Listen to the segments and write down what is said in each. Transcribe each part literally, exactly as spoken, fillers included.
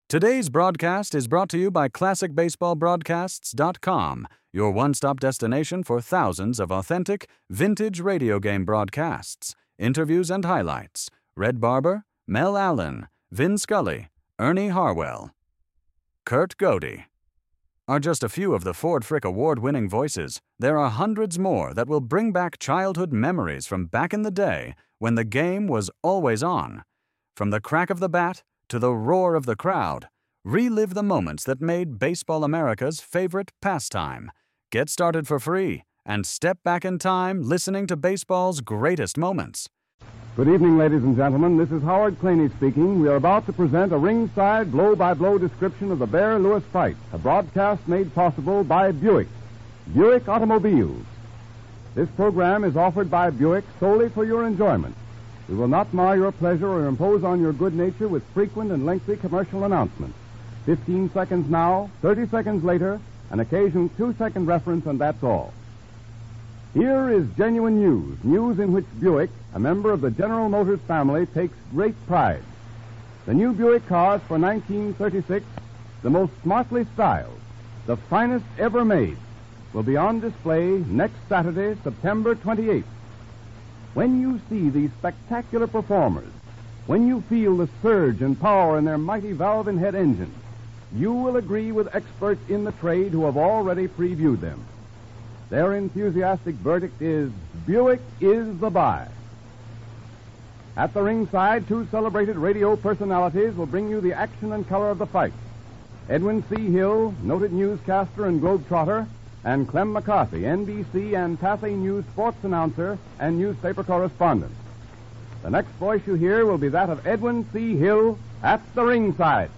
Today's broadcast is brought to you by Classic Baseball Broadcasts dot com, your one-stop destination for thousands of authentic, vintage radio game broadcasts, interviews and highlights. Red Barber, Mel Allen, Vin Scully, Ernie Harwell, Kurt Godey are just a few of the Ford Frick award-winning voices. There are hundreds more that will bring back childhood memories from back in the day when the game was always on. From the crack of the bat to the roar of the crowd, relive the moments that made Baseball America's favorite pastime. Get started for free and step back in time listening to baseball's greatest moments. Good evening, ladies and gentlemen. This is Howard Claney speaking. We are about to present a ringside blow-by-blow description of the Bear-Lewis fight, a broadcast made possible by Buick, Buick Automobiles. This program is offered by Buick solely for your enjoyment. We will not mar your pleasure or impose on your good nature with frequent and lengthy commercial announcements. Fifteen seconds now, thirty seconds later, an occasional two-second reference, and that's all. Here is genuine news, news in which Buick, a member of the General Motors family, takes great pride. The new Buick cars for nineteen thirty-six, the most smartly styled, the finest ever made, will be on display next Saturday, September twenty-eighth. When you see these spectacular performers, when you feel the surge and power in their mighty valve and head engines, you will agree with experts in the trade who have already previewed them. Their enthusiastic verdict is, Buick is the buy. At the ringside, two celebrated radio personalities will bring you the action and color of the fight. Edwin C. Hill, noted newscaster and globetrotter, and Clem McCarthy, N B C and Pathé News sports announcer and newspaper correspondent. The next voice you hear will be that of Edwin C. Hill at the ringside.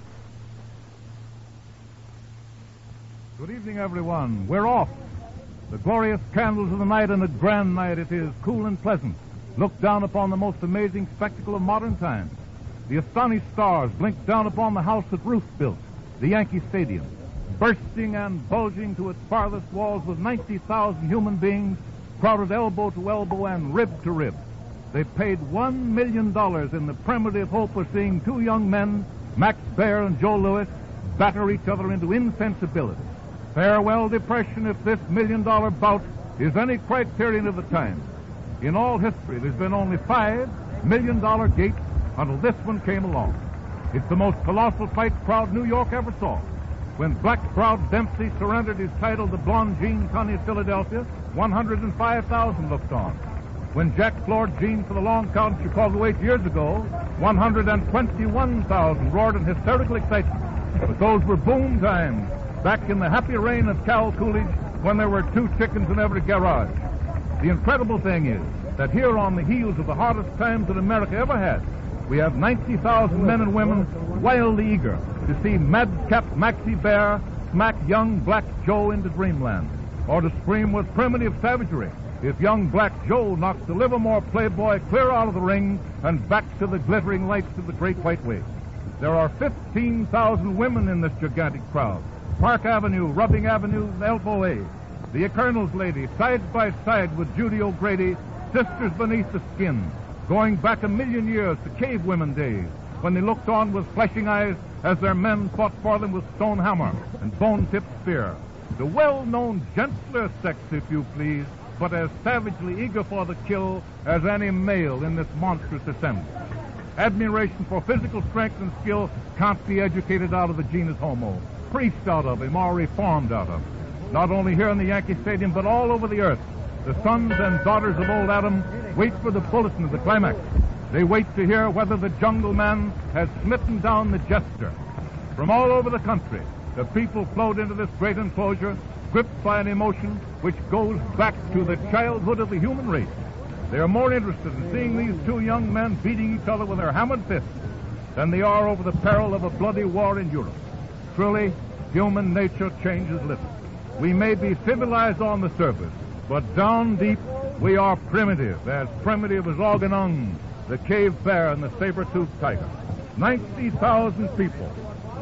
Good evening, everyone. We're off. The glorious candles of the night, and a grand night it is, cool and pleasant. Look down upon the most amazing spectacle of modern times. The astonished stars blink down upon the house that Ruth built, the Yankee Stadium, bursting and bulging to its farthest walls with ninety thousand human beings crowded elbow to elbow and rib to rib. They paid one million dollars in the primitive hope of seeing two young men, Max Baer and Joe Louis, batter each other into insensibility. Farewell, depression, if this million-dollar bout is any criterion of the time. In all history, there's been only five million-dollar gates until this one came along. It's the most colossal fight crowd New York ever saw. When black-browed Dempsey surrendered his title to Blonde Jean Connie of Philadelphia, one hundred five thousand looked on. When Jack floored Jean for the long count in Chicago eight years ago, one hundred twenty-one thousand roared in hysterical excitement. But those were boom times, back in the happy reign of Cal Coolidge, when there were two chickens in every garage. The incredible thing is that here on the heels of the hardest times that America ever had, we have ninety thousand men and women wildly eager to see madcap Maxie Baer smack young Black Joe into dreamland, or to scream with primitive savagery if young Black Joe knocks the Livermore playboy clear out of the ring and back to the glittering lights of the Great White Way. There are fifteen thousand women in this gigantic crowd. Park Avenue, Rubbing Avenue, Elbow A. The Colonel's lady, side by side with Judy O'Grady, sisters beneath the skin, going back a million years to cave women days, when they looked on with flashing eyes as their men fought for them with stone hammer and bone-tipped spear. The well-known gentler sex, if you please, but as savagely eager for the kill as any male in this monstrous assembly. Admiration for physical strength and skill can't be educated out of the genus homo, preached out of him, or reformed out of him. Not only here in the Yankee Stadium, but all over the earth, the sons and daughters of old Adam wait for the bulletin of the climax. They wait to hear whether the jungle man has smitten down the jester. From all over the country, the people flowed into this great enclosure, gripped by an emotion which goes back to the childhood of the human race. They are more interested in seeing these two young men beating each other with their hammered fists than they are over the peril of a bloody war in Europe. Truly, human nature changes little. We may be civilized on the surface, but down deep we are primitive, as primitive as Organung, the cave bear, and the saber-toothed tiger. ninety thousand people,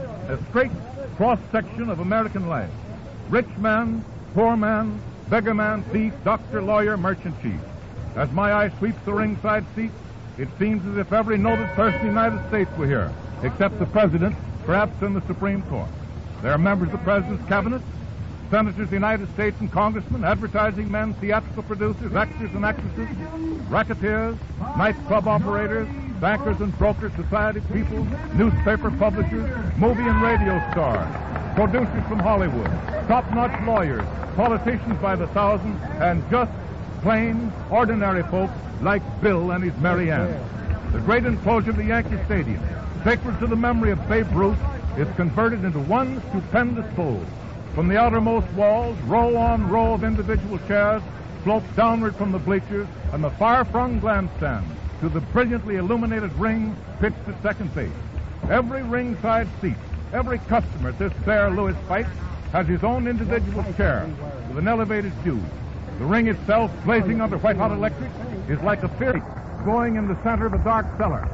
a straight cross-section of American life. Rich man, poor man, beggar man, thief, doctor, lawyer, merchant, chief. As my eye sweeps the ringside seat, it seems as if every noted person in the United States were here, except the President, perhaps in the Supreme Court. They are members of the President's cabinet, senators of the United States and congressmen, advertising men, theatrical producers, actors and actresses, racketeers, nightclub operators, bankers and brokers, society people, newspaper publishers, movie and radio stars, producers from Hollywood, top-notch lawyers, politicians by the thousand, and just plain, ordinary folks like Bill and his Mary Ann. The great enclosure of the Yankee Stadium, sacred to the memory of Babe Ruth, is converted into one stupendous bowl. From the outermost walls, row on row of individual chairs slope downward from the bleachers and the far-flung grandstand to the brilliantly illuminated ring pitched at second base. Every ringside seat, every customer at this Bear Lewis fight has his own individual chair with an elevated view. The ring itself, blazing under white-hot electric, is like a fairy going in the center of a dark cellar.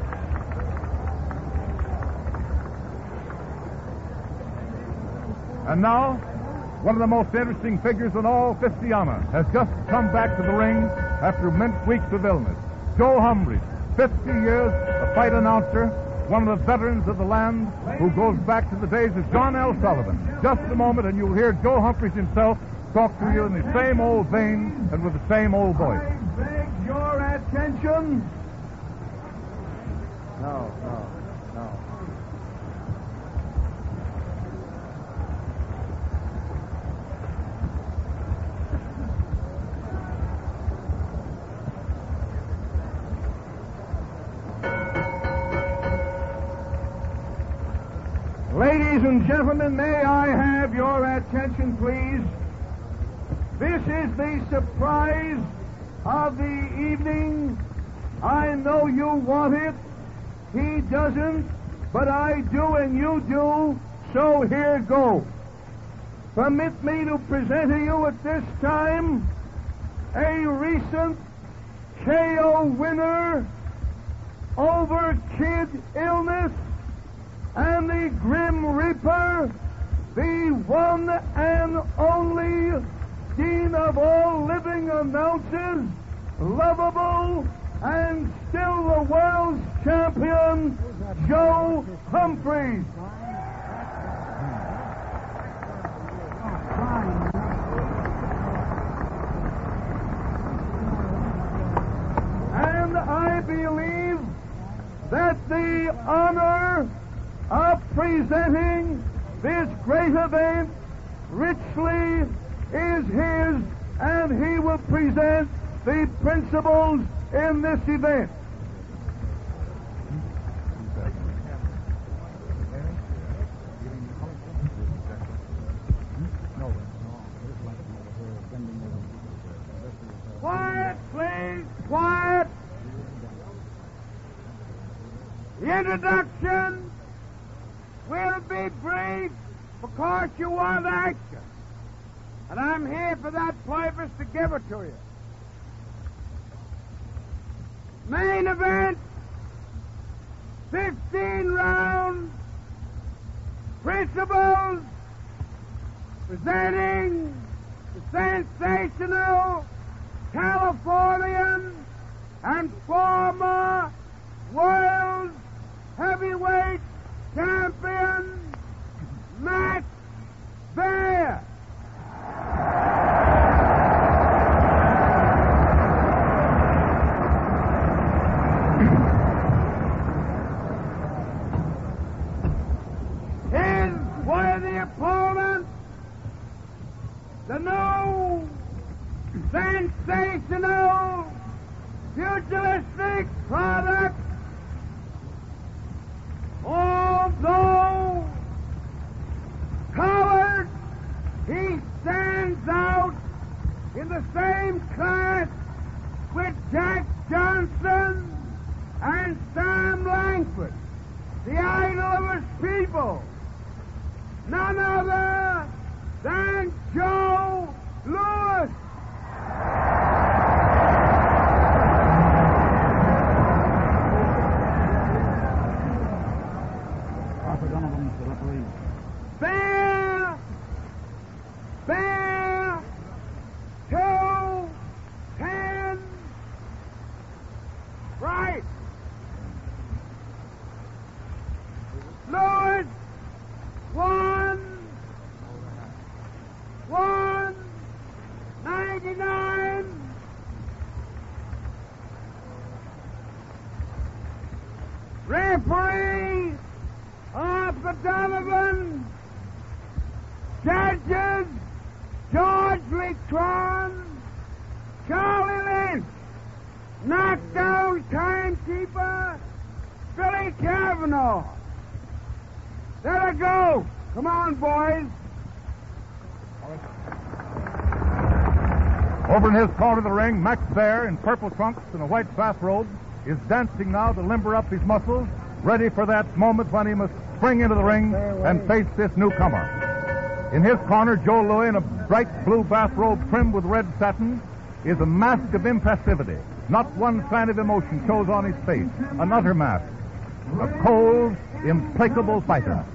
And now, one of the most interesting figures in all Fistiana has just come back to the ring after many weeks of illness. Joe Humphreys, fifty years a fight announcer, one of the veterans of the land who goes back to the days of John L. Sullivan. Just a moment and you'll hear Joe Humphreys himself talk to you in the same old vein and with the same old voice. I beg your attention. No, no, no. Ladies and gentlemen, may I have your attention, please? This is the surprise of the evening. I know you want it. He doesn't, but I do and you do, so here goes. Permit me to present to you at this time a recent K O winner over kid illness and the Grim Reaper, the one and only Dean of all living announcers, lovable and still the world's champion, Joe Humphreys. And I believe that the honor of presenting this great event richly is his, and he will present the principals in this event. Quiet, please, quiet. The introduction will be brief because you want action. And I'm here for that purpose to give it to you. Main event, fifteen rounds, principals, presenting the sensational Californian and former world heavyweight champion, Matt Bear. His worthy opponent, the new sensational pugilistic product, although colored, he stands out in the same class with Jack Johnson and Sam Langford, the idol of his people, none other than Joe Louis. Bear, Bear, two, ten, right. Louis Donovan. Judges, George Letron, Charlie Lynch. Knockdown timekeeper, Billy Cavanaugh. Let her go. Come on, boys. Over in his corner of the ring, Max Baer, in purple trunks and a white bathrobe, is dancing now to limber up his muscles, ready for that moment when he must spring into the ring and face this newcomer. In his corner, Joe Louis, in a bright blue bathrobe trimmed with red satin, is a mask of impassivity. Not one sign of emotion shows on his face. An utter mask. A cold, implacable fighter.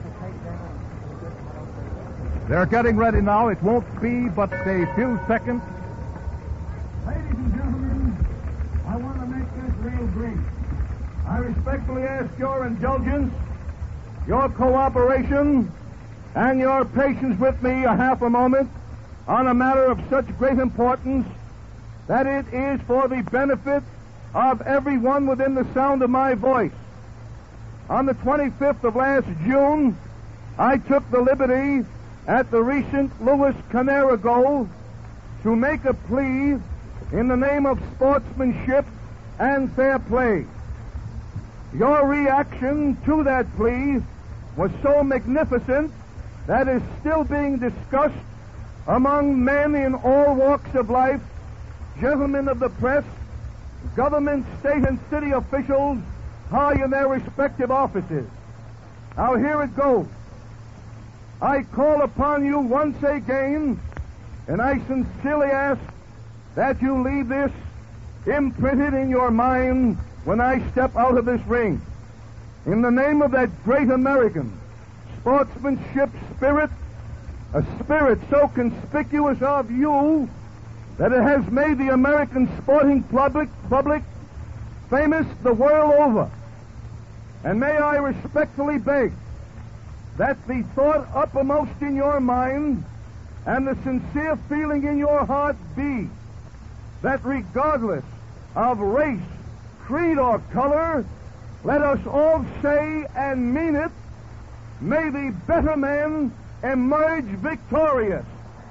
They're getting ready now. It won't be but a few seconds. Ladies and gentlemen, I want to make this real brief. I respectfully ask your indulgence, your cooperation, and your patience with me a half a moment on a matter of such great importance that it is for the benefit of everyone within the sound of my voice. On the twenty-fifth of last June, I took the liberty at the recent Louis Canarago to make a plea in the name of sportsmanship and fair play. Your reaction to that plea was so magnificent that is still being discussed among men in all walks of life, gentlemen of the press, government, state, and city officials high in their respective offices. Now here it goes. I call upon you once again, and I sincerely ask that you leave this imprinted in your mind when I step out of this ring. In the name of that great American sportsmanship spirit, a spirit so conspicuous of you that it has made the American sporting public, public famous the world over. And may I respectfully beg that the thought uppermost in your mind and the sincere feeling in your heart be that regardless of race, creed, or color, let us all say and mean it, may the better man emerge victorious.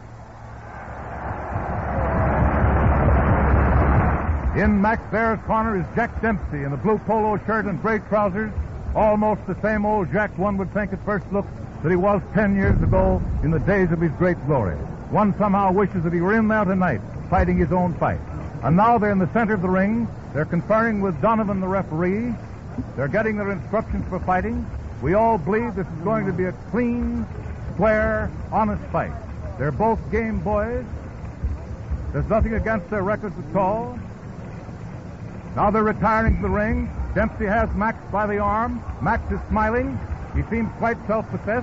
In Max Baer's corner is Jack Dempsey in a blue polo shirt and gray trousers, almost the same old Jack one would think at first look that he was ten years ago in the days of his great glory. One somehow wishes that he were in there tonight, fighting his own fight. And now they're in the center of the ring. They're conferring with Donovan, the referee. They're getting their instructions for fighting. We all believe this is going to be a clean, square, honest fight. They're both game boys. There's nothing against their records at all. Now they're retiring to the ring. Dempsey has Max by the arm. Max is smiling. He seems quite self-possessed.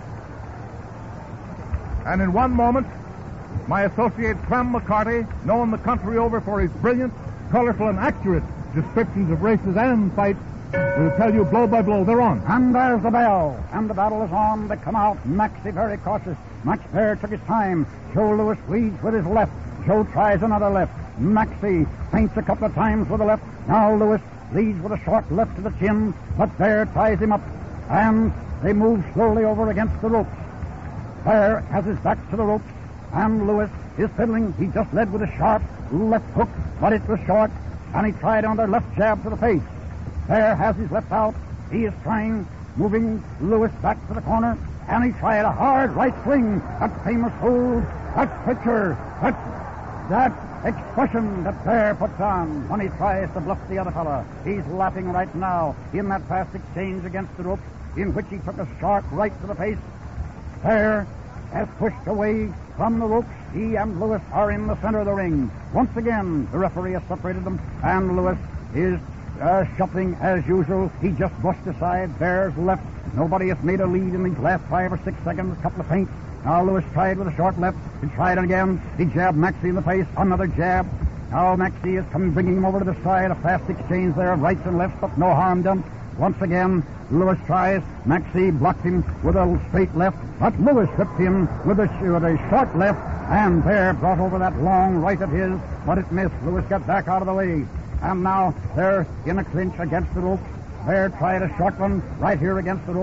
And in one moment, my associate Clem McCarty, known the country over for his brilliant, colorful, and accurate descriptions of races and fights, will tell you blow by blow. They're on. And there's the bell. And the battle is on. They come out. Maxie very cautious. Max Baer took his time. Joe Louis leads with his left. Joe tries another left. Maxie feints a couple of times with the left. Now Louis leads with a short left to the chin, but Baer ties him up, and they move slowly over against the ropes. Baer has his back to the ropes, and Louis is fiddling. He just led with a sharp left hook, but it was short, and he tried on their left jab to the face. Baer has his left out. He is trying, moving Louis back to the corner, and he tried a hard right swing. That famous hold, that picture, that, that expression that Baer puts on when he tries to bluff the other fellow. He's laughing right now in that fast exchange against the ropes, in which he took a sharp right to the face. Baer has pushed away from the ropes. He and Louis are in the center of the ring. Once again, the referee has separated them, and Louis is uh, shuffling as usual. He just brushed aside Baer's left. Nobody has made a lead in these last five or six seconds. A couple of feints. Now Louis tried with a short left. He tried it again. He jabbed Maxie in the face. Another jab. Now Maxie is coming, bringing him over to the side. A fast exchange there of rights and lefts, but no harm done. Once again, Louis tries. Maxie blocked him with a straight left, but Louis whipped him with a, with a short left, and Baer brought over that long right of his, but it missed. Louis got back out of the way. And now they're in a clinch against the ropes. Baer tried a short one right here against the ropes.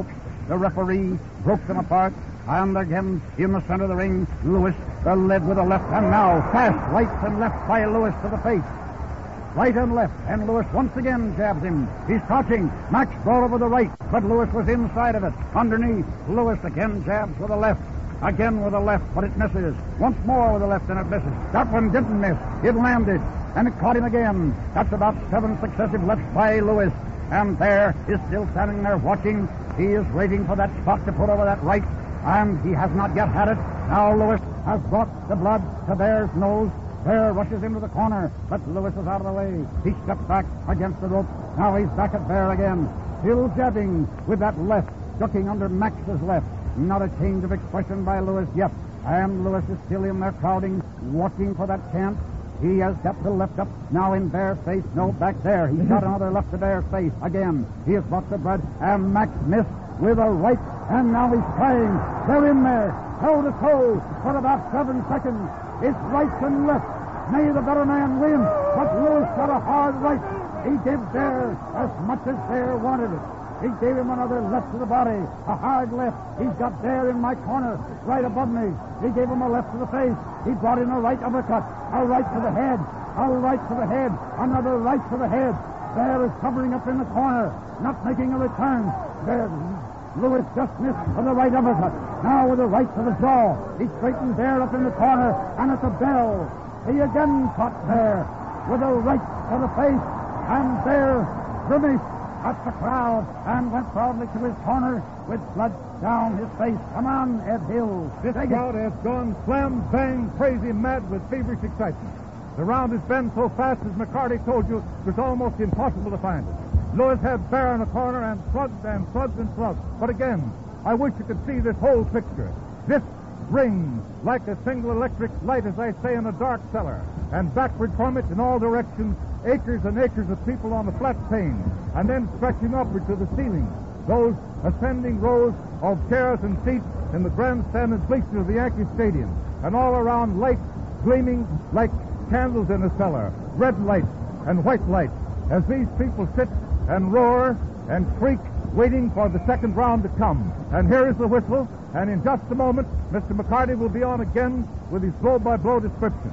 The referee broke them apart. And again, in the center of the ring, Lewis uh, led with a left, and now fast right and left by Lewis to the face. Right and left, and Lewis once again jabs him. He's crouching. Max brought over the right, but Lewis was inside of it. Underneath, Lewis again jabs with the left. Again with the left, but it misses. Once more with the left, and it misses. That one didn't miss. It landed, and it caught him again. That's about seven successive lefts by Lewis. And there is still standing there watching. He is waiting for that spot to put over that right, and he has not yet had it. Now Lewis has brought the blood to Bear's nose. Bear rushes into the corner, but Lewis is out of the way. He steps back against the rope. Now he's back at Bear again, still jabbing with that left, ducking under Max's left. Not a change of expression by Lewis yet. And Lewis is still in there crowding, watching for that chance. He has got the left up, now in Bear's face. No, back there. He's got another left to Bear's face. Again, he has brought the blood, and Max missed with a right, and now he's trying. They're in there, toe to toe, for about seven seconds. It's right and left. May the better man win, but Lewis got a hard right. He gave Bear as much as Bear wanted it. He gave him another left to the body, a hard left. He's got Bear in my corner, right above me. He gave him a left to the face. He brought in a right uppercut, a right to the head, a right to the head, another right to the head. Bear is covering up in the corner, not making a return. Bear, Lewis just missed with the right uppercut. Now with the right to the jaw. He straightened Bear up in the corner, and at the bell, he again caught Bear with a right to the face, and Bear grimaced at the crowd and went proudly to his corner with blood down his face. Come on, Ed Hill. This Take crowd it. has gone slam, bang, crazy mad with feverish excitement. The round has been so fast, as McCarty told you, it was almost impossible to find it. Lewis had Bear in the corner and slugged and slugged and slugged. But again, I wish you could see this whole picture. This rings like a single electric light, as I say, in a dark cellar. And backward from it, in all directions, acres and acres of people on the flat pane, and then stretching upward to the ceiling, those ascending rows of chairs and seats in the grandstand and bleachers of the Yankee Stadium, and all around lights gleaming like candles in a cellar, red lights and white lights, as these people sit and roar and shriek, waiting for the second round to come. And here is the whistle, and in just a moment, Mister McCarty will be on again with his blow-by-blow description.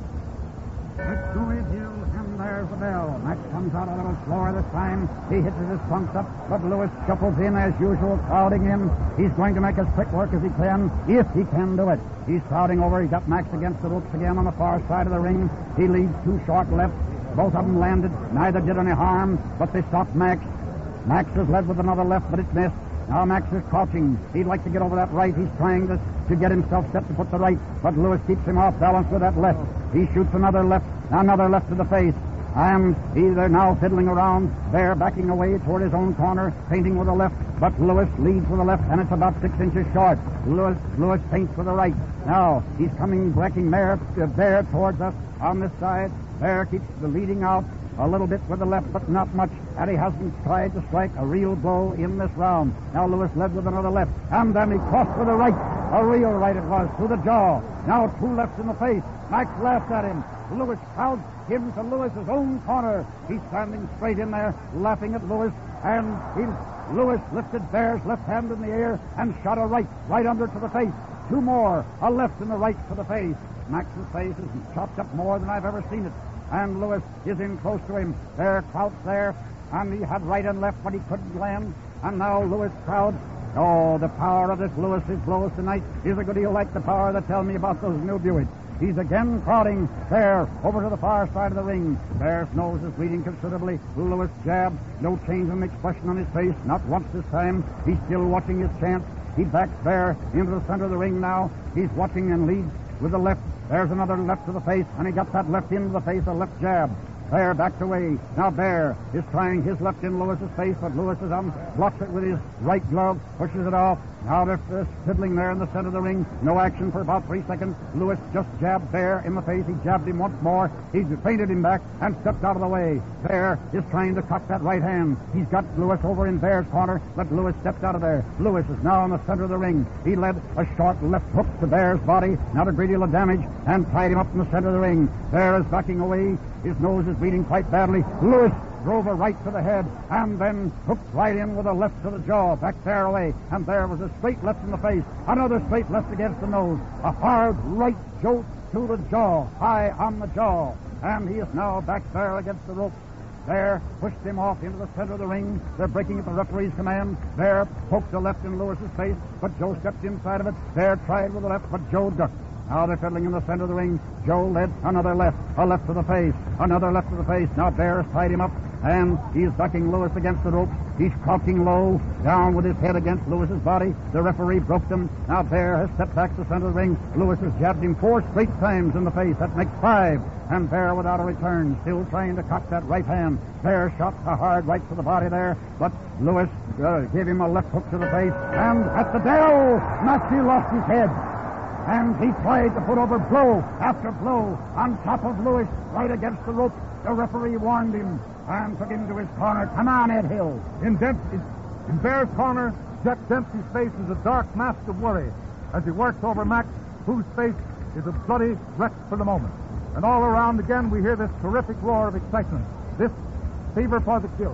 Let's go, Ed Hill, and there's the bell. Max comes out a little slower this time. He hits his trunks up, but Lewis shuffles in as usual, crowding in. He's going to make as quick work as he can, if he can do it. He's crowding over. He's got Max against the ropes again on the far side of the ring. He leads two short lefts. Both of them landed. Neither did any harm, but they stopped Max. Max is led with another left, but it missed. Now Max is crouching. He'd like to get over that right. He's trying to, to get himself set to put the right, but Lewis keeps him off balance with that left. He shoots another left, another left to the face. And he's there now fiddling around, there backing away toward his own corner, painting with the left, but Lewis leads with the left, and it's about six inches short. Lewis, Lewis paints with the right. Now he's coming, breaking there, there towards us on this side. There keeps the leading out a little bit with the left, but not much, and he hasn't tried to strike a real blow in this round. Now Lewis led with another left, and then he crossed with a right. A real right it was, to the jaw. Now two lefts in the face. Max laughed at him. Lewis crowds him to Lewis's own corner. He's standing straight in there, laughing at Lewis, and he, Lewis lifted Bear's left hand in the air and shot a right, right under to the face. Two more, a left and a right to the face. Max's face is chopped up more than I've ever seen it. And Lewis is in close to him. There, crouched there, and he had right and left, but he couldn't land. And now Lewis crowds. Oh, the power of this Lewis's blows tonight is a good deal like the power that tell me about those new Buicks. He's again crowding there over to the far side of the ring. Bear's nose is bleeding considerably. Lewis jabs. No change in expression on his face. Not once this time. He's still watching his chance. He backs Bear into the center of the ring now. He's watching and leads with the left. There's another left to the face, and he got that left into the face, a left jab. Bear backed away. Now Bear is trying his left in Lewis's face, but Lewis is on, blocks it with his right glove, pushes it off. Now they're uh, fiddling there in the center of the ring. No action for about three seconds. Lewis just jabbed Bear in the face. He jabbed him once more. He feinted him back and stepped out of the way. Bear is trying to cock that right hand. He's got Lewis over in Bear's corner, but Lewis stepped out of there. Lewis is now in the center of the ring. He led a short left hook to Bear's body, not a great deal of damage, and tied him up in the center of the ring. Bear is backing away. His nose is bleeding quite badly. Lewis drove a right to the head, and then hooked right in with a left to the jaw, back there away, and there was a straight left in the face, another straight left against the nose, a hard right jolt to the jaw, high on the jaw, and he is now back there against the ropes. There, pushed him off into the center of the ring. They're breaking at the referee's command. There, poked a left in Lewis's face, but Joe stepped inside of it. There, tried with the left, but Joe ducked. Now they're fiddling in the center of the ring. Joe led another left, a left to the face, another left to the face. Now Bear has tied him up, and he's ducking Lewis against the ropes. He's crouching low, down with his head against Lewis's body. The referee broke them. Now Bear has stepped back to the center of the ring. Lewis has jabbed him four straight times in the face. That makes five. And Bear without a return, still trying to cock that right hand. Bear shot a hard right to the body there, but Lewis uh, gave him a left hook to the face. And at the bell, Maxie lost his head. And he tried to put over blow after blow on top of Lewis, right against the rope. The referee warned him and took him to his corner. Come on, Ed Hill. In, Dempsey, in Bear's corner, Jack Dempsey's face is a dark mask of worry as he works over Max, whose face is a bloody wreck for the moment. And all around again we hear this terrific roar of excitement, this fever for the kill.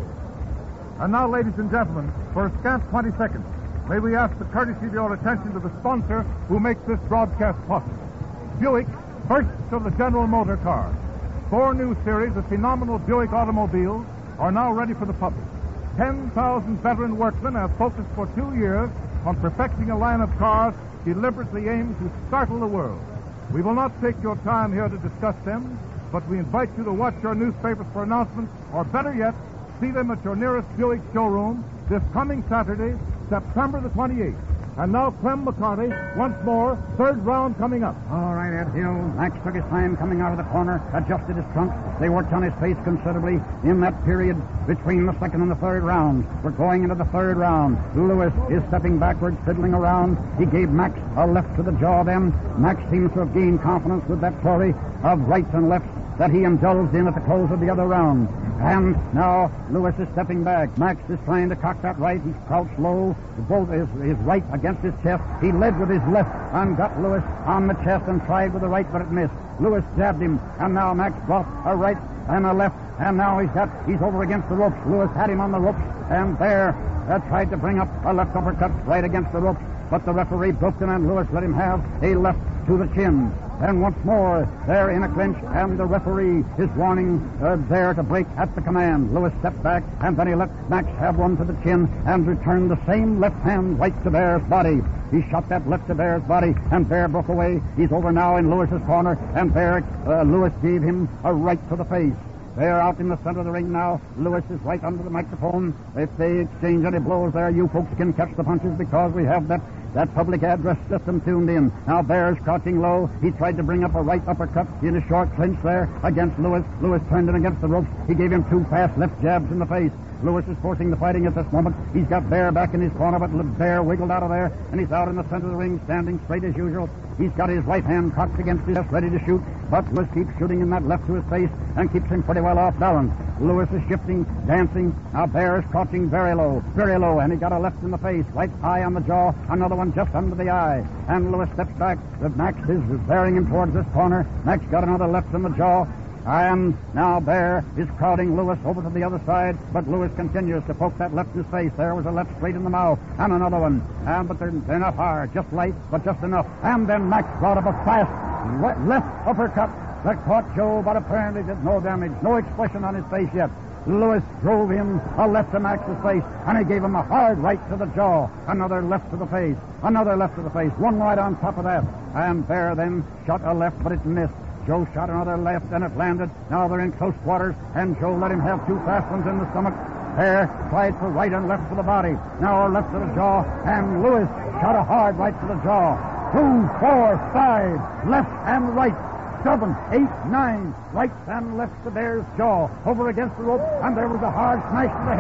And now, ladies and gentlemen, for a scant twenty seconds, may we ask the courtesy of your attention to the sponsor who makes this broadcast possible. Buick, first of the General Motor Cars. Four new series of phenomenal Buick automobiles are now ready for the public. Ten thousand veteran workmen have focused for two years on perfecting a line of cars deliberately aimed to startle the world. We will not take your time here to discuss them, but we invite you to watch your newspapers for announcements, or better yet, see them at your nearest Buick showroom this coming Saturday, September the twenty-eighth. And now Clem McCarty, once more, third round coming up. All right, Ed Hill. Max took his time coming out of the corner, adjusted his trunk. They worked on his face considerably in that period between the second and the third round. We're going into the third round. Lewis is stepping backwards, fiddling around. He gave Max a left to the jaw then. Max seems to have gained confidence with that flurry of rights and lefts that he indulged in at the close of the other round. And now Lewis is stepping back. Max is trying to cock that right. He's crouched low, both his, his right against his chest. He led with his left and got Lewis on the chest and tried with the right, but it missed. Lewis jabbed him, and now Max brought a right and a left, and now he's got he's over against the ropes. Lewis had him on the ropes, and there uh, tried to bring up a left uppercut right against the ropes, but the referee broke them, and Lewis let him have a left to the chin. And once more, they're in a clinch, and the referee is warning uh, there to break at the command. Lewis stepped back, and then he let Max have one to the chin and returned the same left hand right to Bear's body. He shot that left to Bear's body, and Bear broke away. He's over now in Lewis's corner, and Bear, uh, Lewis gave him a right to the face. They're out in the center of the ring now. Lewis is right under the microphone. If they exchange any blows there, you folks can catch the punches because we have that That public address system tuned in. Now Bear's crouching low. He tried to bring up a right uppercut in a short clinch there against Lewis. Lewis turned in against the ropes. He gave him two fast left jabs in the face. Lewis is forcing the fighting at this moment. He's got Bear back in his corner, but Bear wiggled out of there, and he's out in the center of the ring, standing straight as usual. He's got his right hand cocked against his chest, ready to shoot, but Lewis keeps shooting in that left to his face and keeps him pretty well off balance. Lewis is shifting, dancing. Now Bear is crouching very low, very low, and he got a left in the face, right eye on the jaw, another one just under the eye. And Lewis steps back. Max is bearing him towards this corner. Max got another left in the jaw. And now Bear is crowding Lewis over to the other side, but Lewis continues to poke that left in his face. There was a left straight in the mouth, and another one. And but they're, they're not hard, just light, but just enough. And then Max brought up a fast left uppercut that caught Joe, but apparently did no damage, no expression on his face yet. Lewis drove in a left to Max's face, and he gave him a hard right to the jaw. Another left to the face, another left to the face, one right on top of that. And Bear then shot a left, but it missed. Joe shot another left, and it landed. Now they're in close quarters, and Joe let him have two fast ones in the stomach. Bear tried for right and left to the body. Now a left to the jaw, and Lewis shot a hard right to the jaw. Two, four, five, left and right. Seven, eight, nine, right and left to Bear's jaw, over against the rope, and there was a hard smash to the head,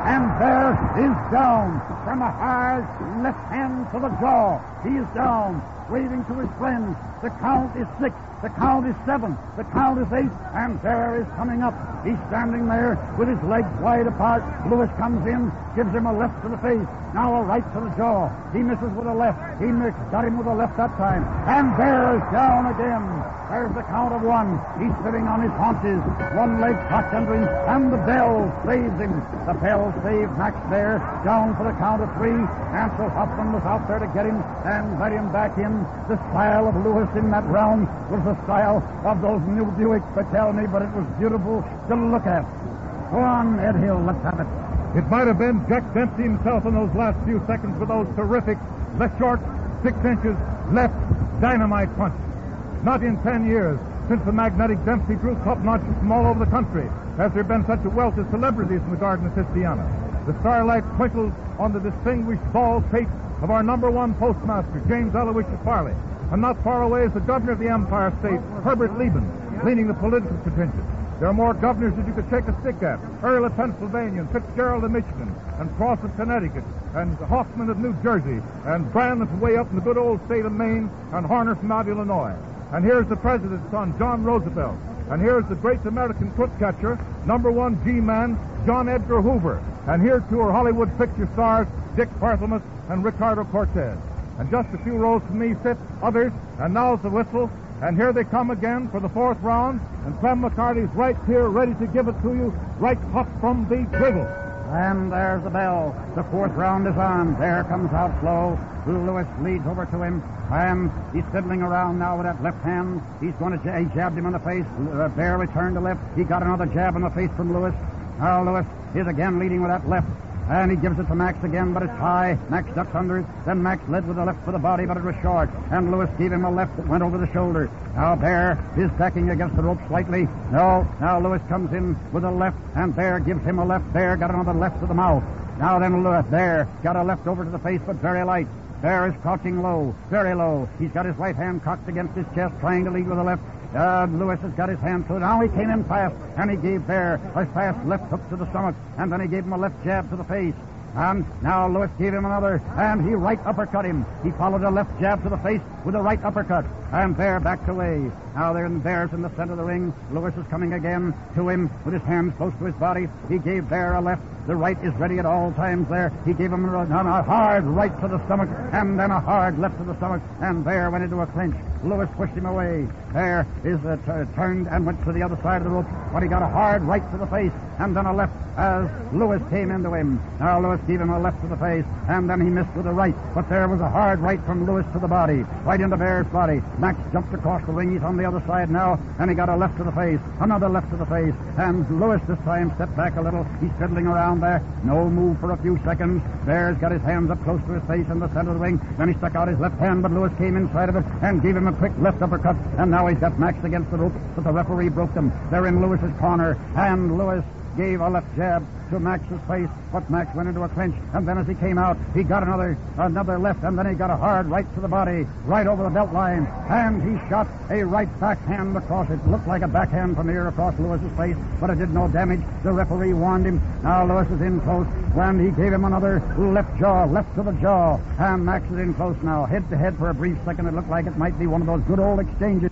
and there is down from a hard left hand to the jaw. He is down, waving to his friends. The count is six. The count is seven. The count is eight. And Bear is coming up. He's standing there with his legs wide apart. Lewis comes in, gives him a left to the face. Now a right to the jaw. He misses with a left. He missed, got him with a left that time. And Bear is down again. There's the count of one. He's sitting on his haunches. One leg cocked under him. And the bell saves him. The bell saved Max Bear down for the count of three. Ansel Hoffman was out there to get him and let him back in. The style of Lewis in that round was the style of those new Buicks, but tell me, but it was beautiful to look at. Go on, Ed Hill, let's have it. It might have been Jack Dempsey himself in those last few seconds with those terrific left short, six inches, left dynamite punches. Not in ten years since the magnetic Dempsey drew top-notches from all over the country has there been such a wealth of celebrities in the Garden of Christiana. The starlight twinkled on the distinguished bald pate of our number one postmaster, James Aloysius Farley. And not far away is the governor of the Empire State, Herbert Lieben, leading the political contingent. There are more governors that you could shake a stick at. Earl of Pennsylvania, and Fitzgerald of Michigan, and Cross of Connecticut, and Hoffman of New Jersey, and Brandon from way up in the good old state of Maine, and Horner from out Illinois. And here's the president's son, John Roosevelt. And here's the great American foot catcher, number one G-man, John Edgar Hoover. And here, too, are Hollywood picture stars, Dick Barthelmess and Ricardo Cortez. And just a few rows from me sit others, and now's the whistle. And here they come again for the fourth round, and Clem McCarty's right here ready to give it to you, right hot from the griddle. And there's the bell. The fourth round is on. There comes out slow. Lewis leads over to him, and he's fiddling around now with that left hand. He's going to j- he jabbed him in the face. Uh, Bear returned to left. He got another jab in the face from Lewis. Now Lewis is again leading with that left. And he gives it to Max again, but it's high. Max ducks under it. Then Max led with the left for the body, but it was short. And Lewis gave him a left that went over the shoulder. Now Bear is backing against the rope slightly. No, now Lewis comes in with a left, and Bear gives him a left. Bear got another left to the mouth. Now then Lewis, Bear got a left over to the face, but very light. Bear is crouching low, very low. He's got his right hand cocked against his chest, trying to lead with the left. Uh, Lewis has got his hand through. Now he came in fast, and he gave Bear a fast left hook to the stomach, and then he gave him a left jab to the face. And now Lewis gave him another, and he right uppercut him. He followed a left jab to the face with a right uppercut, and Bear backed away. Now there Bear's in the center of the ring. Lewis is coming again to him with his hands close to his body. He gave Bear a left. The right is ready at all times there. He gave him a, a hard right to the stomach, and then a hard left to the stomach, and Bear went into a clinch. Lewis pushed him away. Bear is uh, t- turned and went to the other side of the rope, but he got a hard right to the face, and then a left as Lewis came into him. Now Lewis gave him a left to the face, and then he missed with a right, but there was a hard right from Lewis to the body, right into Bear's body. Max jumped across the ring. He's on the other side now, and he got a left to the face, another left to the face, and Lewis this time stepped back a little. He's fiddling around there. No move for a few seconds. Bear's got his hands up close to his face in the center of the ring. Then he stuck out his left hand, but Lewis came inside of it and gave him a quick left uppercut, and now he's got Max against the rope, but the referee broke them. They're in Lewis's corner, and Lewis gave a left jab to Max's face, but Max went into a clinch, and then as he came out, he got another another left, and then he got a hard right to the body, right over the belt line, and he shot a right backhand across it. Looked like a backhand from here across Lewis's face, but it did no damage. The referee warned him. Now Lewis is in close, when he gave him another left jaw, left to the jaw, and Max is in close now, head to head for a brief second. It looked like it might be one of those good old exchanges.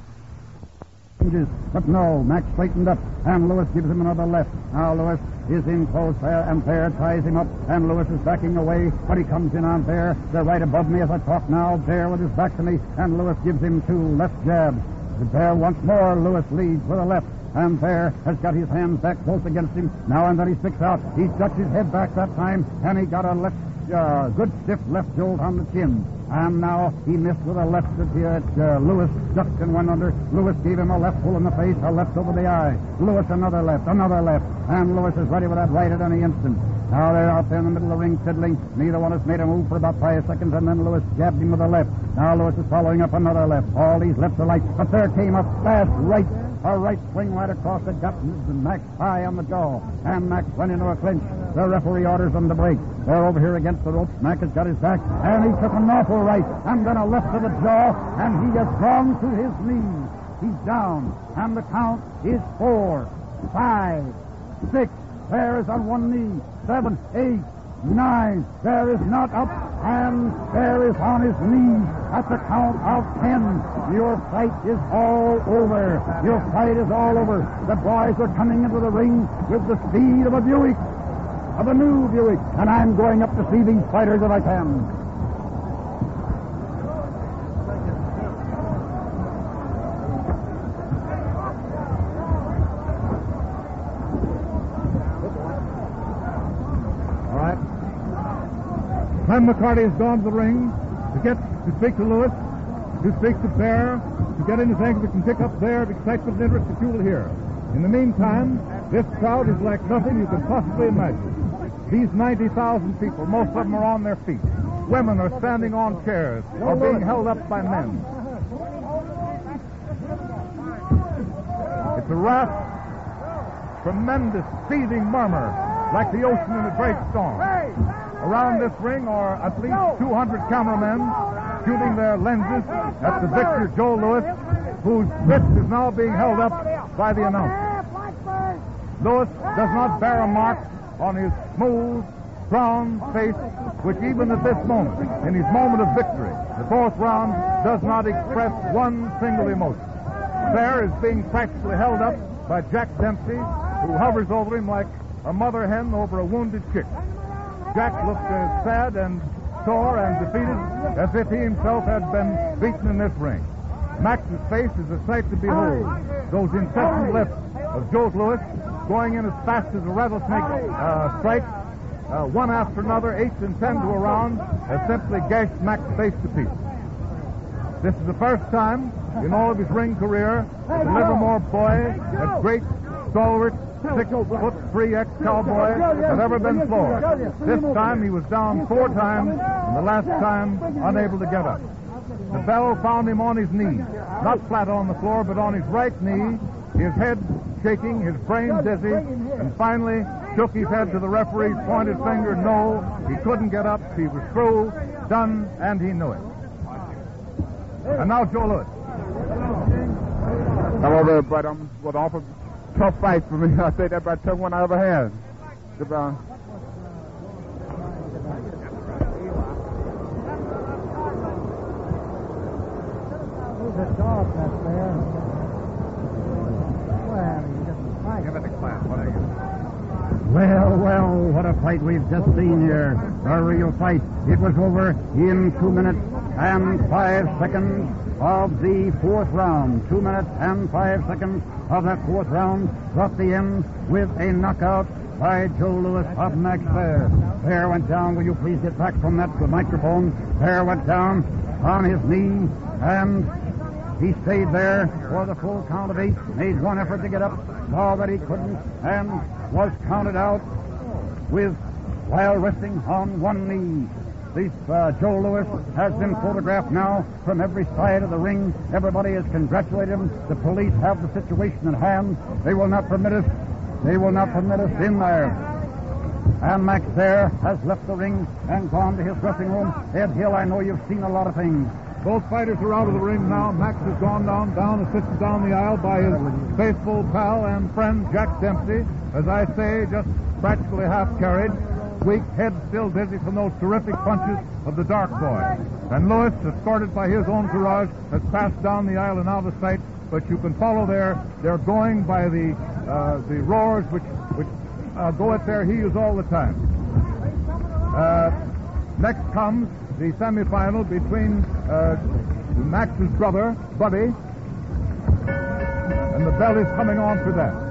But no, Max straightened up, and Lewis gives him another left. Now Lewis is in close there, and Bear ties him up, and Lewis is backing away, but he comes in on Bear. They're right above me as I talk now. Bear with his back to me, and Lewis gives him two left jabs. The Bear once more. Lewis leads with a left, and Bear has got his hands back close against him. Now and then he sticks out. He ducks his head back that time, and he got a left, uh, good stiff left jolt on the chin. And now he missed with a left that here at uh, Lewis ducked and went under. Lewis gave him a left full in the face, a left over the eye. Lewis another left, another left. And Lewis is ready with that right at any instant. Now they're out there in the middle of the ring fiddling. Neither one has made a move for about five seconds, and then Lewis jabbed him with a left. Now Lewis is following up another left. All these lefts are light, but there came a fast right. A right swing right across it got Max high on the jaw, and Max went into a clinch. The referee orders them to break. They're over here against the ropes. Max has got his back, and he took an awful right, and then a left to the jaw, and he has gone to his knees. He's down, and the count is four, five, six, There is on one knee. Seven, eight, nine. There is not up, and there is on his knees at the count of ten. Your fight is all over. Your fight is all over. The boys are coming into the ring with the speed of a Buick, of a new Buick, and I'm going up to see these fighters if I can. Clem McCarty has gone to the ring to get to speak to Lewis, to speak to Bear, to get anything that can pick up their excitement and interest that you will hear. In the meantime, this crowd is like nothing you can possibly imagine. These ninety thousand people, most of them are on their feet. Women are standing on chairs or being held up by men. It's a rough, tremendous, seething murmur like the ocean in a great storm. Around this ring are at least two hundred cameramen shooting their lenses at the victor, Joe Louis, whose wrist is now being held up by the announcer. Louis does not bear a mark on his smooth, brown face, which even at this moment, in his moment of victory, the fourth round, does not express one single emotion. Bear is being practically held up by Jack Dempsey, who hovers over him like a mother hen over a wounded chick. Jack looked as sad and sore and defeated as if he himself had been beaten in this ring. Max's face is a sight to behold. Those incessant lifts of Joe Louis going in as fast as a rattlesnake uh, strike, uh, one after another, eight and ten to a round, has simply gashed Max's face to pieces. This is the first time in all of his ring career that the Livermore boy, a great, stalwart, six-foot three ex-cowboy, had ever been floored. This time he was down four times, and the last time unable to get up. The bell found him on his knees, not flat on the floor, but on his right knee, his head shaking, his brain dizzy, and finally shook his head to the referee's pointed finger. No, he couldn't get up. He was through, done, and he knew it. And now Joe Louis. Hello there, but I'm what awful tough fight for me. I say that about tough one I ever had. Goodbye. Who's the dog that's there? Well, he doesn't fight. Give it a clap. What are you? Well, well, what a fight we've just seen here. A real fight. It was over in two minutes and five seconds of the fourth round. Two minutes and five seconds of that fourth round brought the end with a knockout by Joe Louis of Max Bear. Bear went down. Will you please get back from that microphone? Bear went down on his knee, and he stayed there for the full count of eight, made one effort to get up, saw that he couldn't, and was counted out with while resting on one knee. This uh, Joe Louis has been photographed now from every side of the ring. Everybody has congratulated him. The police have the situation in hand. They will not permit us. They will not permit us in there. And Max Bear has left the ring and gone to his dressing room. Ed Hill, I know you've seen a lot of things. Both fighters are out of the ring now. Max has gone down, down and sits down the aisle by his faithful pal and friend Jack Dempsey. As I say, just practically half carried. Weak, head still dizzy from those terrific punches of the Dark Boy. And Louis, escorted by his own entourage, has passed down the aisle and out of sight. But you can follow their they're going by the uh, the roars which which uh, go at their heels all the time. Uh, next comes the semifinal between uh, Max's brother, Buddy, and the bell is coming on for that.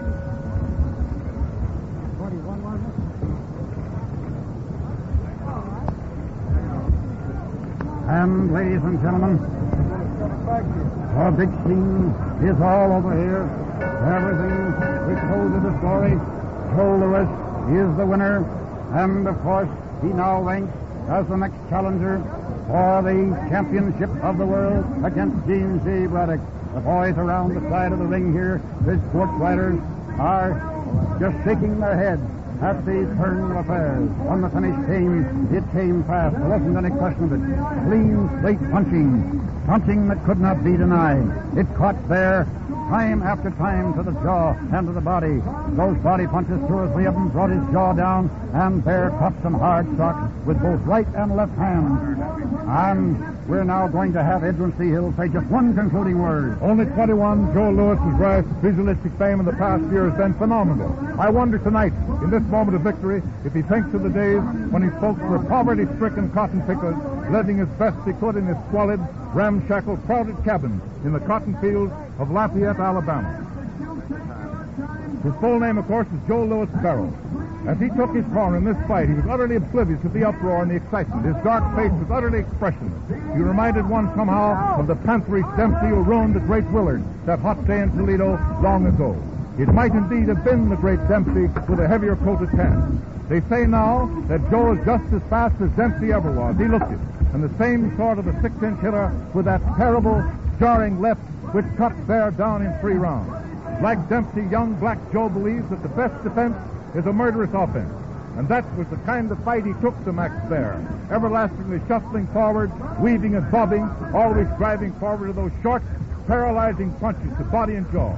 And, ladies and gentlemen, our big scene is all over here. Everything we told you the story. Joe Louis is the winner, and, of course, he now ranks as the next challenger for the championship of the world against James J. Braddock. The boys around the side of the ring here, the sports writers, are just shaking their heads at these turn of affairs. When the finish came, it came fast. There wasn't any question of it. Clean slate punching. Punching that could not be denied. It caught there time after time to the jaw and to the body. Those body punches, two or three of them, brought his jaw down, and Bear caught some hard shots with both right and left hand. And we're now going to have Edwin C. Hill say just one concluding word. Only twenty-one, Joe Lewis's rise to pugilistic fame in the past year has been phenomenal. I wonder tonight, in this moment of victory, if he thinks of the days when his folks were poverty-stricken cotton pickers, living as best they could in his squalid, ramshackle, crowded cabins in the cotton fields of Lafayette, Alabama. His full name, of course, is Joe Louis Barrow. As he took his corner in this fight, he was utterly oblivious of the uproar and the excitement. His dark face was utterly expressionless. He reminded one somehow of the pantherish Dempsey who ruined the great Willard that hot day in Toledo long ago. It might indeed have been the great Dempsey with a heavier coated tan. They say now that Joe is just as fast as Dempsey ever was. He looked it. And the same sort of a six-inch hitter with that terrible, jarring left which cut Bear down in three rounds. Like Dempsey, young Black Joe believes that the best defense is a murderous offense. And that was the kind of fight he took to Max Bear, everlastingly shuffling forward, weaving and bobbing, always driving forward to those short, paralyzing punches to body and jaw.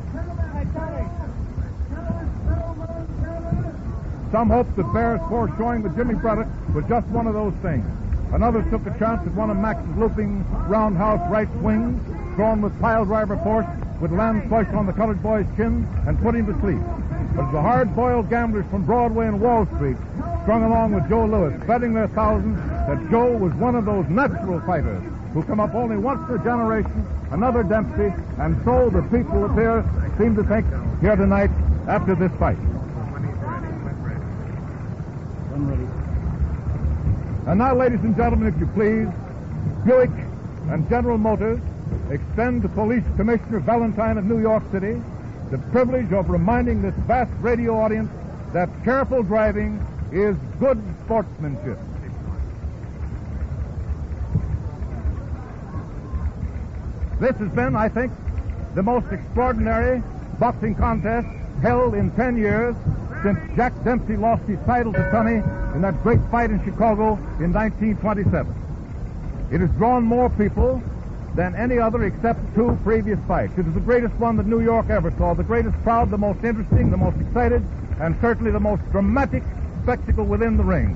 Some hoped that Bear's foreshowing with Jimmy Braddock was just one of those things. Another took a chance at one of Max's looping roundhouse right swings, thrown with pile driver force, would land flush on the colored boy's chin and put him to sleep. But the hard-boiled gamblers from Broadway and Wall Street strung along with Joe Louis, betting their thousands that Joe was one of those natural fighters who come up only once in a generation, another Dempsey, and so the people up here seem to think here tonight after this fight. And now, ladies and gentlemen, if you please, Buick and General Motors extend to Police Commissioner Valentine of New York City the privilege of reminding this vast radio audience that careful driving is good sportsmanship. This has been, I think, the most extraordinary boxing contest held in ten years since Jack Dempsey lost his title to Tunney in that great fight in Chicago in nineteen twenty-seven. It has drawn more people than any other except two previous fights. It is the greatest one that New York ever saw, the greatest crowd, the most interesting, the most excited, and certainly the most dramatic spectacle within the ring.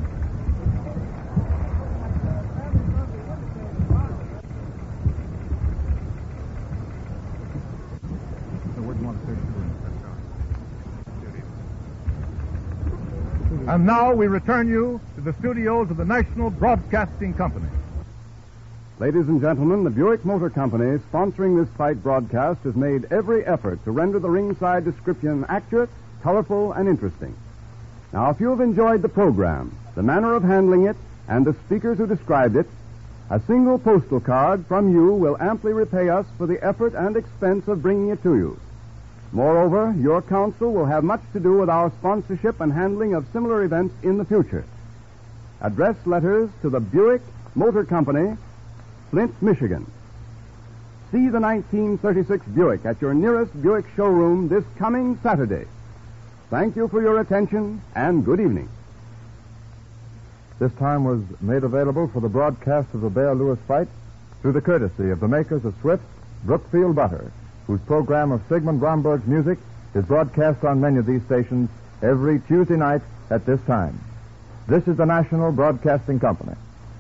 And now we return you to the studios of the National Broadcasting Company. Ladies and gentlemen, the Buick Motor Company, sponsoring this fight broadcast, has made every effort to render the ringside description accurate, colorful, and interesting. Now, if you have enjoyed the program, the manner of handling it, and the speakers who described it, a single postal card from you will amply repay us for the effort and expense of bringing it to you. Moreover, your counsel will have much to do with our sponsorship and handling of similar events in the future. Address letters to the Buick Motor Company, Flint, Michigan. See the nineteen thirty-six Buick at your nearest Buick showroom this coming Saturday. Thank you for your attention, and good evening. This time was made available for the broadcast of the Bear Lewis fight through the courtesy of the makers of Swift's Brookfield Butter, whose program of Sigmund Romberg's music is broadcast on many of these stations every Tuesday night at this time. This is the National Broadcasting Company.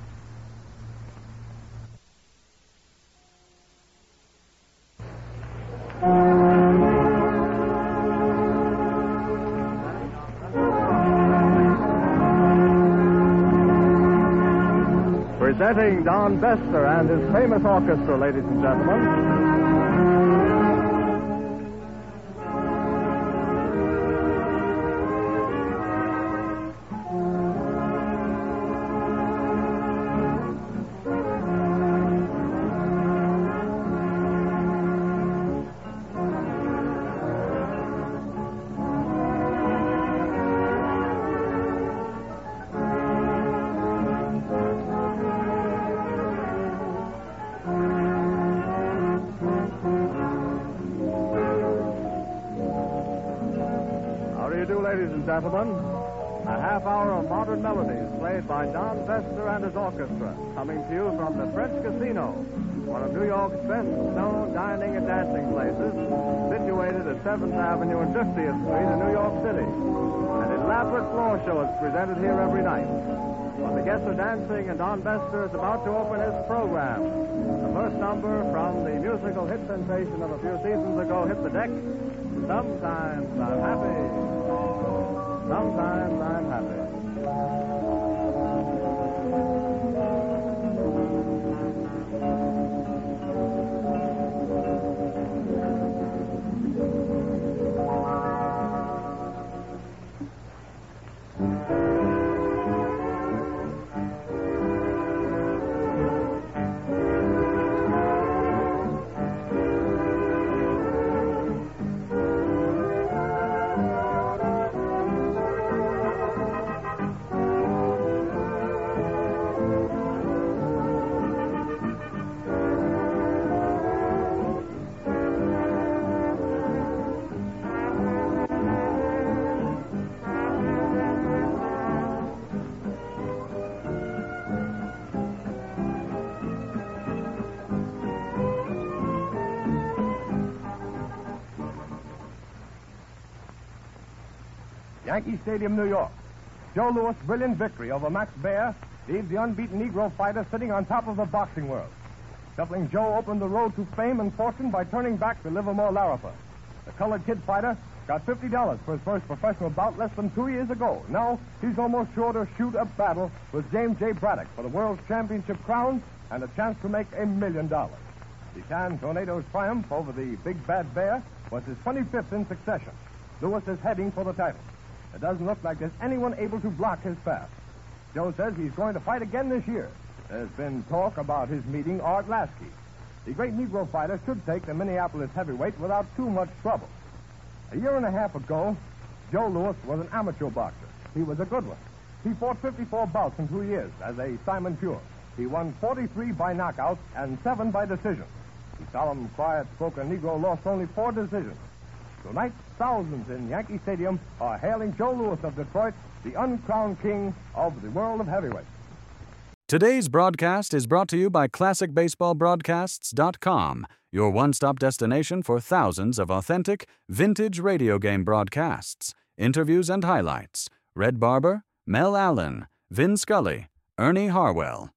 Presenting Don Bester and his famous orchestra, ladies and gentlemen. Ladies and gentlemen, A half hour of modern melodies played by Don Vester and his orchestra, coming to you from the French Casino, one of New York's best-known dining and dancing places, situated at seventh Avenue and fiftieth Street in New York City. An elaborate floor show is presented here every night. When the guests are dancing and Don Vester is about to open his program, the first number from the musical hit sensation of a few seasons ago hit the deck. Sometimes I'm happy. Sometimes I'm happy. Yankee Stadium, New York. Joe Louis' brilliant victory over Max Baer leaves the unbeaten Negro fighter sitting on top of the boxing world. Shuffling Joe opened the road to fame and fortune by turning back the Livermore Lariper. The colored kid fighter got fifty dollars for his first professional bout less than two years ago. Now he's almost sure to shoot a battle with James J. Braddock for the World's Championship crown and a chance to make a million dollars. The San Tornado's triumph over the Big Bad Bear was his twenty-fifth in succession. Louis is heading for the title. It doesn't look like there's anyone able to block his path. Joe says he's going to fight again this year. There's been talk about his meeting Art Lasky. The great Negro fighter should take the Minneapolis heavyweight without too much trouble. A year and a half ago, Joe Louis was an amateur boxer. He was a good one. He fought fifty-four bouts in two years as a Simon Pure. He won forty-three by knockout and seven by decision. The solemn, quiet-spoken Negro lost only four decisions. Tonight, thousands in Yankee Stadium are hailing Joe Louis of Detroit, the uncrowned king of the world of heavyweight. Today's broadcast is brought to you by Classic Baseball Broadcasts dot com, your one-stop destination for thousands of authentic, vintage radio game broadcasts, interviews and highlights. Red Barber, Mel Allen, Vin Scully, Ernie Harwell,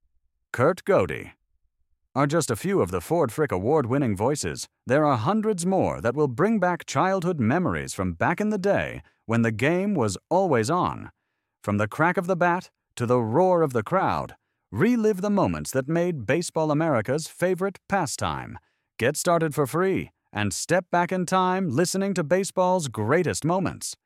Kurt Godey are just a few of the Ford Frick award-winning voices. There are hundreds more that will bring back childhood memories from back in the day when the game was always on. From the crack of the bat to the roar of the crowd, relive the moments that made Baseball America's favorite pastime. Get started for free and step back in time listening to baseball's greatest moments.